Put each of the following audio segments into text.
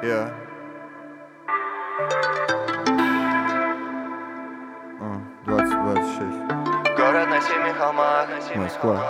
Yeah. 2026. Город на семи холмах. Москва.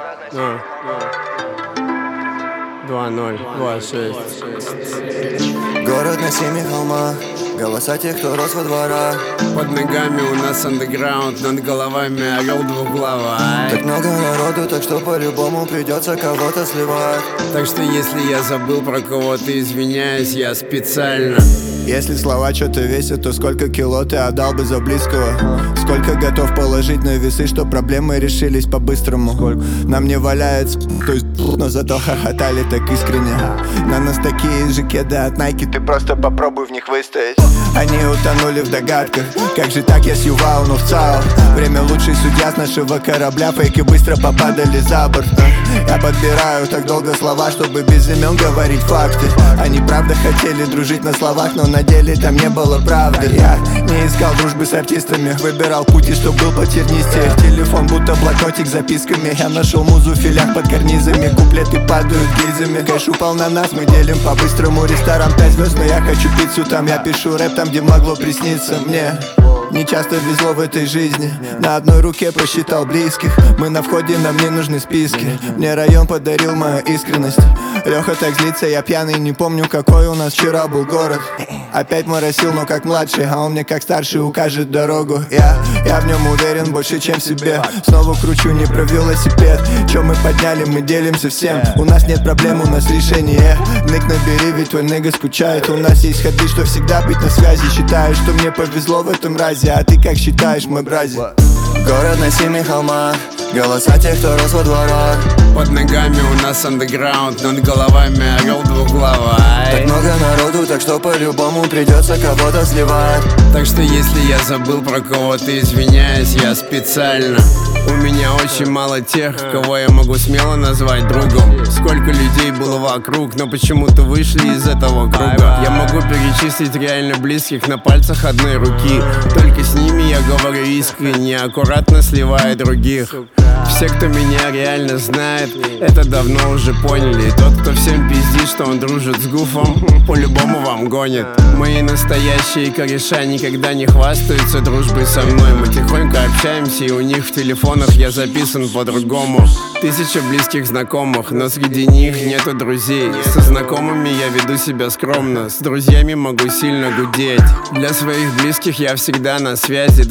2026. Город на семи холмах. Голоса тех, кто рос во дворах. Под ногами у нас андеграунд, над головами орел двуглавый. Так много народу, так что по-любому придется кого-то сливать. Так что если я забыл про кого-то, извиняюсь, я специально. Если слова что-то весят, то сколько кило ты отдал бы за близкого? Сколько готов положить на весы, что проблемы решились по-быстрому? Нам не валяется, то есть, но зато хохотали так искренне. На нас такие же кеды от Nike, ты просто попробуй в них выстоять. Они утонули в догадках, как же так я сьювал, но в ЦАО. Время лучший судья с нашего корабля, фейки быстро попадали за борт. Я подбираю так долго слова, чтобы без имен говорить факты. Они правда хотели дружить на словах, но на деле там не было правды. Я не искал дружбы с артистами, выбирал пути, что был по тернисте. Телефон будто блокнотик с записками. Я нашел музу в филях под карнизами. Куплеты падают гильзами. Кэш упал на нас, мы делим по-быстрому. Ресторан 5 звезд, но я хочу пиццу там. Я пишу рэп там, где могло присниться мне. Не часто везло в этой жизни. На одной руке просчитал близких. Мы на входе, нам не нужны списки. Мне район подарил мою искренность. Леха так злится, я пьяный, не помню, какой у нас вчера был город. Опять моросил, но как младший, а он мне как старший укажет дорогу. Я в нем уверен больше, чем в себе. Снова кручу, не про велосипед. Че мы подняли, мы делимся всем. У нас нет проблем, у нас решение. Ник набери, ведь твой нига скучает. У нас есть ходы, что всегда быть на связи. Считаю, что мне повезло в этом разе. А ты как считаешь, мой бразик? Город на семи холмах. Голоса тех, кто рос во дворах. Под ногами у нас андеграунд, над головами орел двуглавый. Так много народу, так что по-любому придется кого-то сливать. Так что если я забыл про кого-то, извиняюсь, я специально. У меня очень мало тех, кого я могу смело назвать другом. Сколько людей было вокруг, но почему-то вышли из этого круга. Я могу перечислить реально близких на пальцах одной руки. Только с ними я говорю искренне, аккуратно сливая других. Все, кто меня реально знает, это давно уже поняли. И тот, кто всем пиздит, что он дружит с Гуфом, по-любому вам гонит. Мои настоящие кореша никогда не хвастаются дружбой со мной. Мы тихонько общаемся, и у них в телефонах я записан по-другому. 1000 близких знакомых, но среди них нету друзей. Со знакомыми я веду себя скромно, с друзьями могу сильно гудеть. Для своих близких я всегда на связи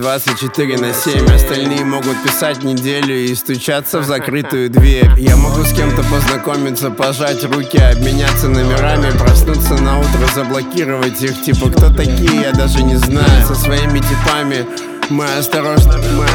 24/7. Остальные могут писать неделю и стучаться в закрытую дверь. Я могу с кем-то познакомиться, пожать руки, обменяться номерами, проснуться на утро, заблокировать их. Типа, кто такие, я даже не знаю. Со своими типами мы осторожно.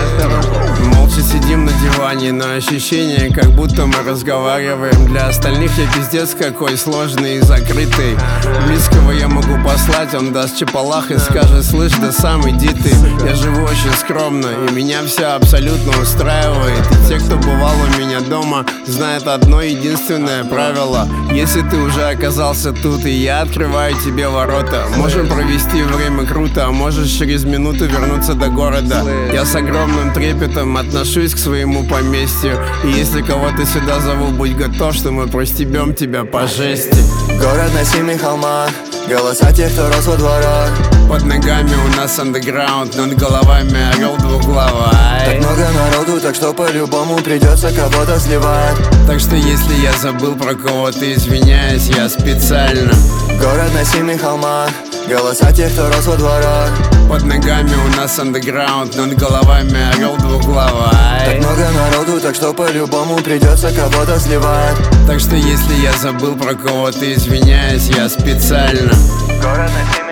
Молча сидим на диване, но ощущение, как будто мы разговариваем. Для остальных я пиздец какой сложный и закрытый. Близкого я могу послать, он даст чапалах и скажет: слышь, да сам иди ты. Я живу очень скромно, и меня все абсолютно устраивает. И те, кто бывал у меня дома, знают одно единственное правило: если ты уже оказался тут, и я открываю тебе ворота, можем провести время круто, а можешь через минуту вернуться до города. Я с огромным трепетом отношусь к своему поместью, и если кого-то сюда зову, будь готов, что мы простебем тебя по жести. Город на семи холмах. Голоса тех, кто рос во дворах. Под ногами у нас андеграунд, над головами орел двуглавый. Так много народу, так что по-любому придется кого-то сливать. Так что если я забыл про кого-то, извиняюсь, я специально. Город на семи холмах. Голоса тех, кто рос во дворах. Под ногами у нас андеграунд, над головами орел двуглавый. Так много народу, так что по-любому придется кого-то сливать. Так что если я забыл про кого-то, извиняюсь, я специально. Город на семи